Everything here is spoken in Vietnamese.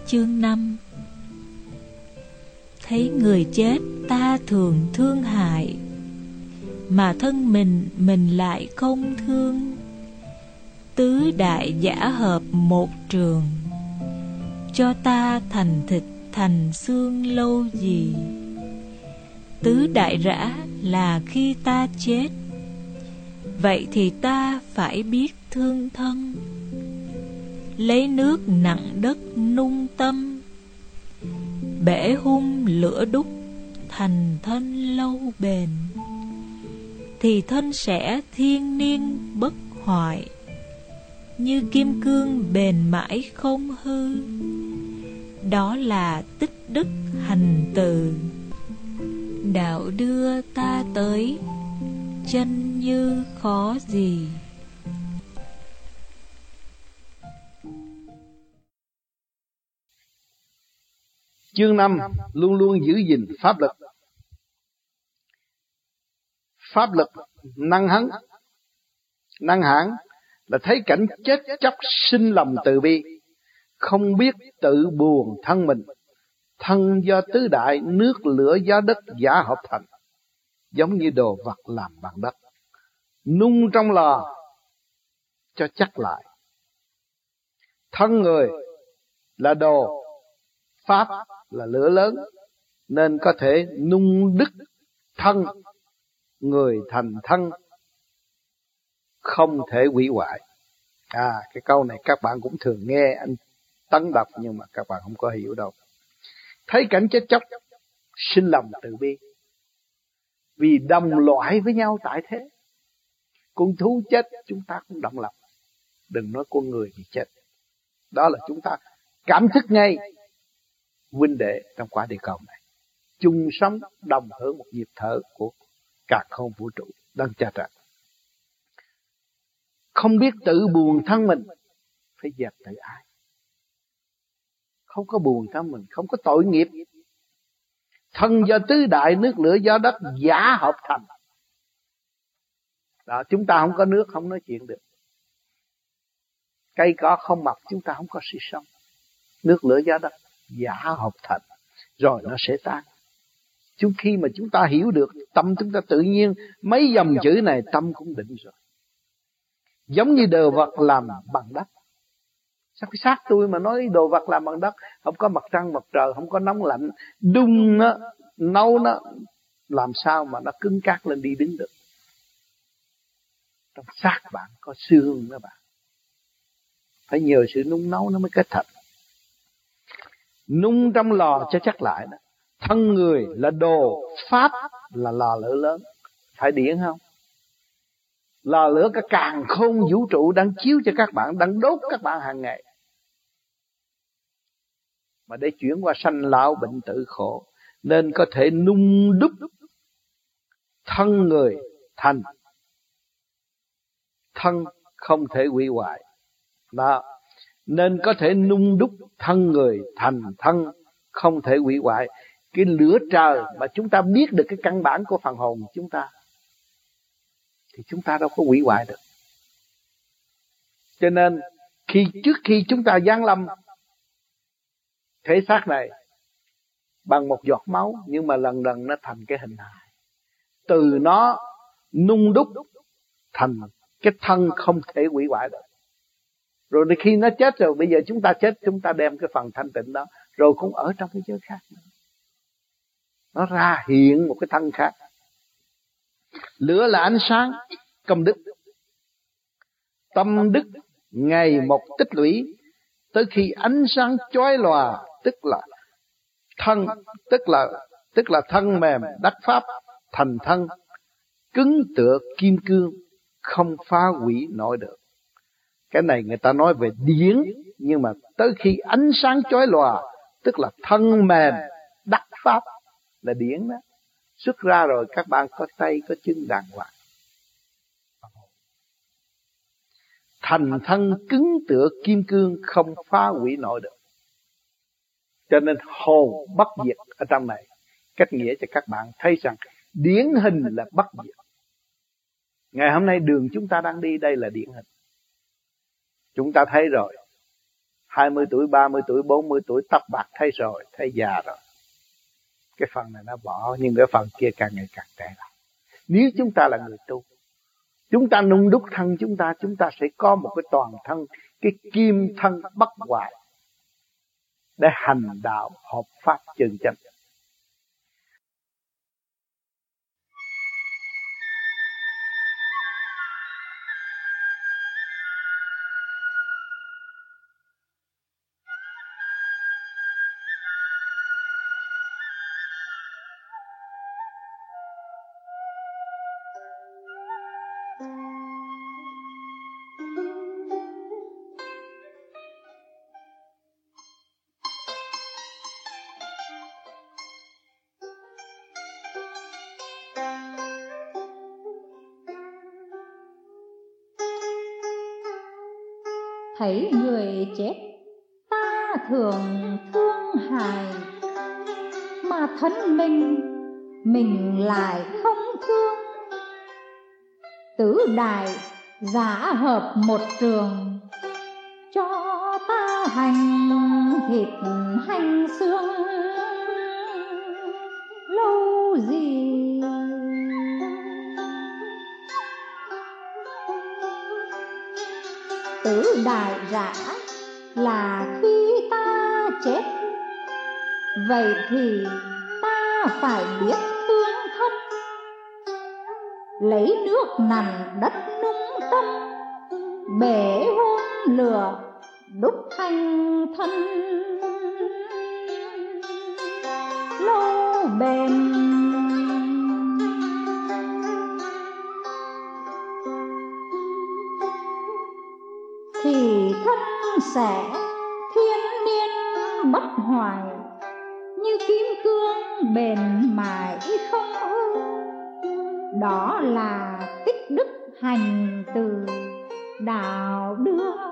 Chương 5. Thấy người chết ta thường thương hại, mà thân mình lại không thương. Tứ đại giả hợp một trường, cho ta thành thịt thành xương lâu gì. Tứ đại rã là khi ta chết, vậy thì ta phải biết thương thân. Lấy nước nặng đất nung tâm, bể hung lửa đúc thành thân lâu bền. Thì thân sẽ thiên niên bất hoại, như kim cương bền mãi không hư. Đó là tích đức hành từ, đạo đưa ta tới, chân như khó gì. Chương 5. Luôn luôn giữ gìn pháp lực. Pháp lực năng hấn, năng hãn là thấy cảnh chết chóc sinh lòng từ bi, không biết tự buồn thân mình. Thân do tứ đại nước lửa gió đất giả hợp thành, giống như đồ vật làm bằng đất, nung trong lò cho chắc lại. Thân người là đồ, pháp là lửa lớn, nên có thể nung đứt thân người thành thân, không thể hủy hoại. Cái câu này các bạn cũng thường nghe anh Tấn đọc, nhưng mà các bạn không có hiểu đâu. Thấy cảnh chết chóc sinh lòng từ bi, vì đồng loại với nhau tại thế. Con thú chết chúng ta cũng động lòng, đừng nói con người thì chết. Đó là chúng ta cảm thức ngay huynh đệ trong quả địa cầu này, chung sống đồng hưởng một nhịp thở của cả không vũ trụ đang cha trận. Không biết tự buồn thân mình, phải dẹp tự ai. Không có buồn thân mình, không có tội nghiệp. Thân do tứ đại nước lửa gió đất giả hợp thành. Đó, chúng ta không có nước không nói chuyện được. Cây cỏ không mọc chúng ta không có sự sống. Nước lửa gió đất giả hợp thành, rồi nó sẽ tan. Khi mà chúng ta hiểu được, tâm chúng ta tự nhiên mấy dòng chữ này tâm cũng định rồi. Giống như đồ vật làm bằng đất. Sao cái xác tôi mà nói đồ vật làm bằng đất, không có mặt trăng mặt trời, không có nóng lạnh, đun nó, nấu nó, làm sao mà nó cứng cáp lên đi đứng được. Trong xác bạn có xương đó bạn, phải nhờ sự nung nấu nó mới kết thật. Nung trong lò cho chắc lại đó. Thân người là đồ, pháp là lò lửa lớn, phải điển không? Lò lửa cả càn khôn vũ trụ đang chiếu cho các bạn, đang đốt các bạn hàng ngày. Mà để chuyển qua sanh lão bệnh tử khổ, nên có thể nung đúc thân người thành thân, không thể hủy hoại. Đó, nên có thể nung đúc thân người thành thân, không thể hủy hoại. Cái lửa trời mà chúng ta biết được cái căn bản của phần hồn chúng ta, thì chúng ta đâu có hủy hoại được. Cho nên trước khi chúng ta giáng lâm thể xác này bằng một giọt máu, nhưng mà lần lần nó thành cái hình hài, từ nó nung đúc thành cái thân không thể hủy hoại được. Rồi khi nó chết rồi, bây giờ chúng ta chết, chúng ta đem cái phần thanh tịnh đó rồi cũng ở trong cái giới khác nữa. Nó ra hiện một cái thân khác. Lửa là ánh sáng, công đức. Tâm đức ngày một tích lũy, tới khi ánh sáng chói lòa, tức là thân mềm đắc pháp thành thân, cứng tựa kim cương, không phá hủy nổi được. Cái này người ta nói về điển, nhưng mà tới khi ánh sáng chói lòa, tức là thân mềm đắc pháp là điển đó. Xuất ra rồi các bạn có tay có chân đàng hoàng, thành thân cứng tựa kim cương, không phá hủy nổi được. Cho nên hồn bất diệt ở trong này, cách nghĩa cho các bạn thấy rằng điển hình là bất diệt. Ngày hôm nay đường chúng ta đang đi đây là điển hình. Chúng ta thấy rồi, 20 tuổi, 30 tuổi, 40 tuổi tóc bạc thấy rồi, thấy già rồi. Cái phần này nó bỏ, nhưng cái phần kia càng ngày càng trẻ lại. Nếu chúng ta là người tu, chúng ta nung đúc thân chúng ta sẽ có một cái toàn thân, cái kim thân bất hoại để hành đạo hợp pháp chân chánh. Thấy người chết ta thường thương hại, mà thân mình lại không thương. Tứ đại giả hợp một trường, cho ta hành thịt hành xương lâu gì. Tứ đại giả là khi ta chết, vậy thì ta phải biết thương thân, lấy nước nặn đất nung tâm, bể hôn lửa đúc thành thân lâu bền. Thì thân sẽ thiên niên bất hoại, như kim cương bền mãi không hư. Đó là tích đức hành từ đạo đưa